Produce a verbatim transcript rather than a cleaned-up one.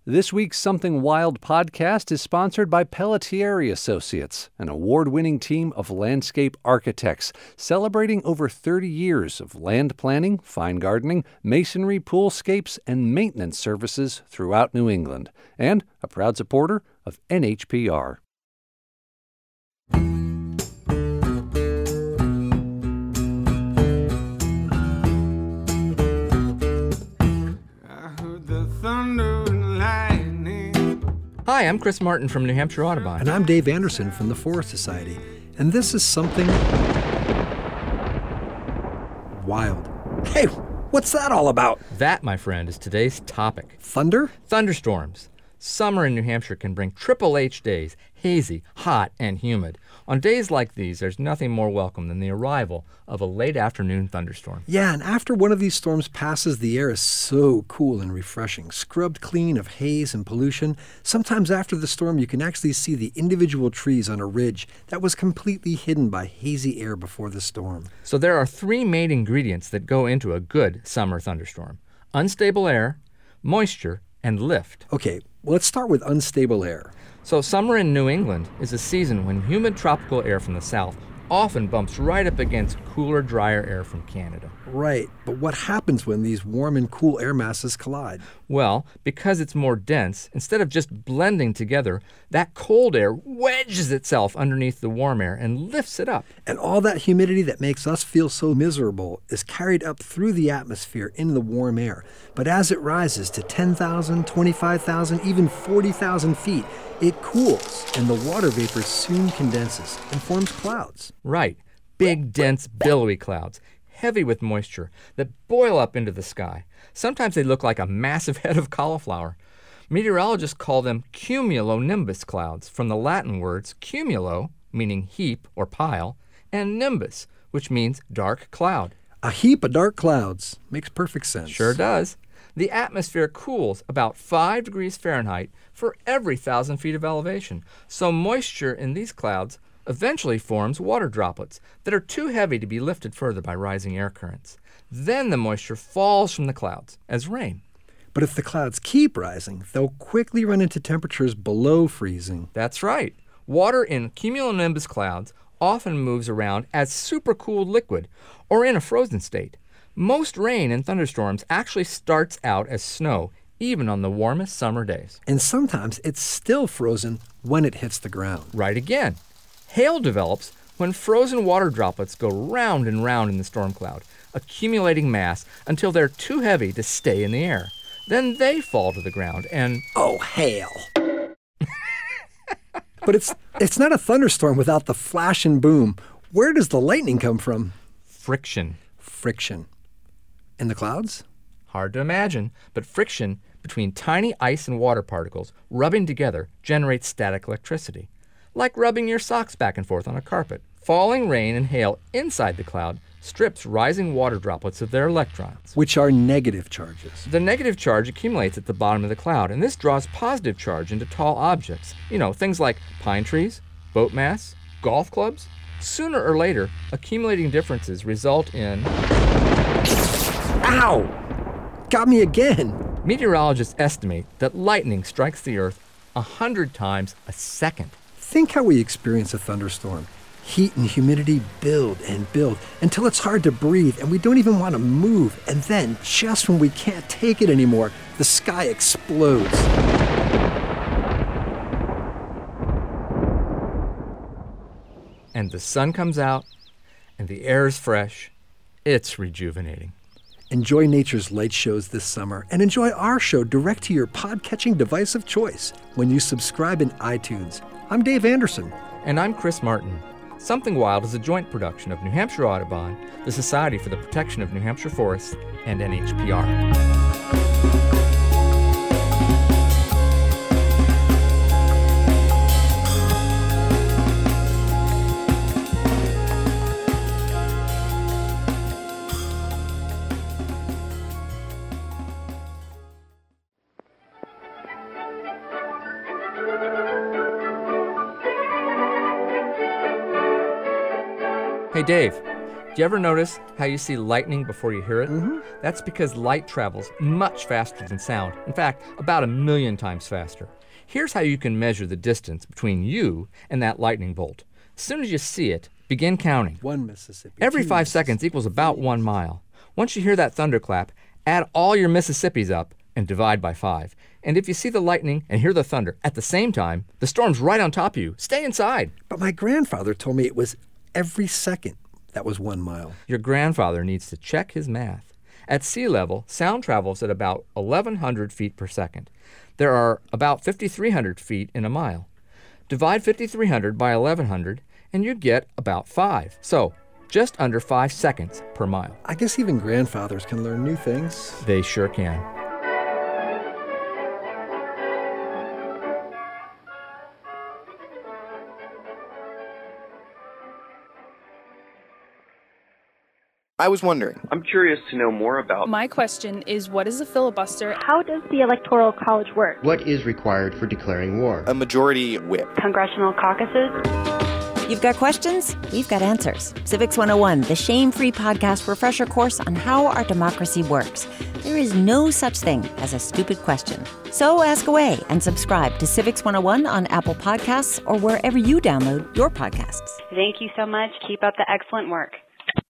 This week's Something Wild podcast is sponsored by Pelletieri Associates, an award-winning team of landscape architects celebrating over thirty years of land planning, fine gardening, masonry, poolscapes, and maintenance services throughout New England, and a proud supporter of N H P R. Hi, I'm Chris Martin from New Hampshire Audubon. And I'm Dave Anderson from the Forest Society. And this is something wild. Hey, what's that all about? That, my friend, is today's topic. Thunder? Thunderstorms. Summer in New Hampshire can bring triple H days, hazy, hot, and humid. On days like these, there's nothing more welcome than the arrival of a late afternoon thunderstorm. Yeah, and after one of these storms passes, the air is so cool and refreshing, scrubbed clean of haze and pollution. Sometimes after the storm, you can actually see the individual trees on a ridge that was completely hidden by hazy air before the storm. So there are three main ingredients that go into a good summer thunderstorm: unstable air, moisture, and lift. Okay, well, let's start with unstable air. So summer in New England is a season when humid tropical air from the south often bumps right up against cooler, drier air from Canada. Right, but what happens when these warm and cool air masses collide? Well, because it's more dense, instead of just blending together, that cold air wedges itself underneath the warm air and lifts it up. And all that humidity that makes us feel so miserable is carried up through the atmosphere into the warm air. But as it rises to ten thousand, twenty-five thousand, even forty thousand feet, it cools, and the water vapor soon condenses and forms clouds. Right. Big, dense, billowy clouds, heavy with moisture, that boil up into the sky. Sometimes they look like a massive head of cauliflower. Meteorologists call them cumulonimbus clouds, from the Latin words cumulo, meaning heap or pile, and nimbus, which means dark cloud. A heap of dark clouds. Makes perfect sense. Sure does. The atmosphere cools about five degrees Fahrenheit for every thousand feet of elevation, so moisture in these clouds eventually forms water droplets that are too heavy to be lifted further by rising air currents. Then the moisture falls from the clouds as rain. But if the clouds keep rising, they'll quickly run into temperatures below freezing. That's right. Water in cumulonimbus clouds often moves around as supercooled liquid or in a frozen state. Most rain in thunderstorms actually starts out as snow, even on the warmest summer days. And sometimes it's still frozen when it hits the ground. Right again. Hail develops when frozen water droplets go round and round in the storm cloud, accumulating mass until they're too heavy to stay in the air. Then they fall to the ground and... Oh, hail! But it's it's not a thunderstorm without the flash and boom. Where does the lightning come from? Friction. Friction. In the clouds? Hard to imagine, but friction between tiny ice and water particles rubbing together generates static electricity, like rubbing your socks back and forth on a carpet. Falling rain and hail inside the cloud strips rising water droplets of their electrons, which are negative charges. The negative charge accumulates at the bottom of the cloud, and this draws positive charge into tall objects. You know, things like pine trees, boat masts, golf clubs. Sooner or later, accumulating differences result in... Ow! Got me again! Meteorologists estimate that lightning strikes the earth a hundred times a second. Think how we experience a thunderstorm. Heat and humidity build and build until it's hard to breathe and we don't even want to move. And then, just when we can't take it anymore, the sky explodes. And the sun comes out, and the air is fresh. It's rejuvenating. Enjoy nature's light shows this summer and enjoy our show direct to your pod-catching device of choice when you subscribe in iTunes. I'm Dave Anderson. And I'm Chris Martin. Something Wild is a joint production of New Hampshire Audubon, the Society for the Protection of New Hampshire Forests, and N H P R. Hey, Dave, Do you ever notice how you see lightning before you hear it? Mm-hmm. That's because light travels much faster than sound. In fact, about a million times faster. Here's how you can measure the distance between you and that lightning bolt. As soon as you see it, begin counting. One Mississippi. Every two five Mississippi. seconds equals about one mile. Once you hear that thunderclap, add all your Mississippis up and divide by five. And if you see the lightning and hear the thunder at the same time, the storm's right on top of you. Stay inside. But my grandfather told me it was every second that was one mile. Your grandfather needs to check his math. At sea level, sound travels at about eleven hundred feet per second. There are about fifty-three hundred feet in a mile. Divide fifty-three hundred by eleven hundred, and you get about five. So, just under five seconds per mile. I guess even grandfathers can learn new things. They sure can. I was wondering. I'm curious to know more about. My question is, what is a filibuster? How does the Electoral College work? What is required for declaring war? A majority whip. Congressional caucuses? You've got questions? We've got answers. Civics one oh one, the shame-free podcast refresher course on how our democracy works. There is no such thing as a stupid question. So ask away and subscribe to Civics one oh one on Apple Podcasts or wherever you download your podcasts. Thank you so much. Keep up the excellent work.